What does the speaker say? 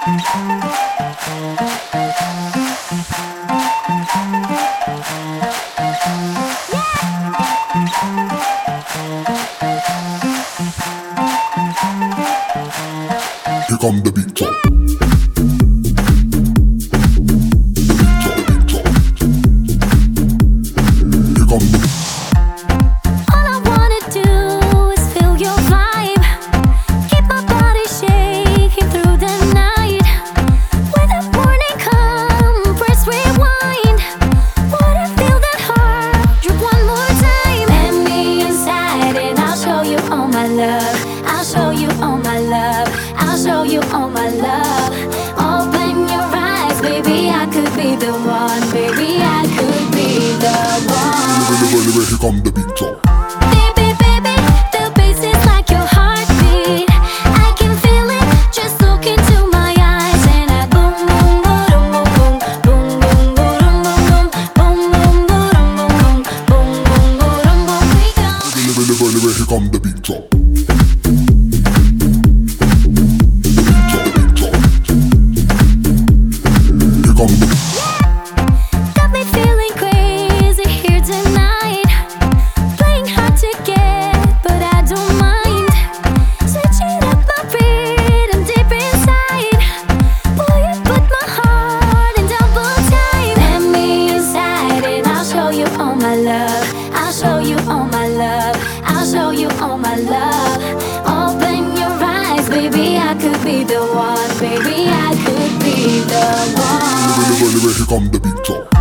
Here come the beat drop. Oh my love, open your eyes, baby, I could be the one, baby, I could be the one. Here come the beat drop. Baby, baby, the bass is like your heartbeat. I can feel it, just look into my eyes, and I boom, boom, boom, boom, boom, boom, boom, boom, boom, boom, boom, boom, boom, boom, boom, boom, boom, boom. Here come the beat drop. Got me feeling crazy here tonight. Playing hard to get, but I don't mind. Switching up my rhythm deep inside. Boy, you put my heart in double time. Let me inside and I'll show you all my love. I'll show you all my love. I'll show you all my love. Open your eyes, baby, I could be the one. Baby, I could be the one. Here come the beat drop.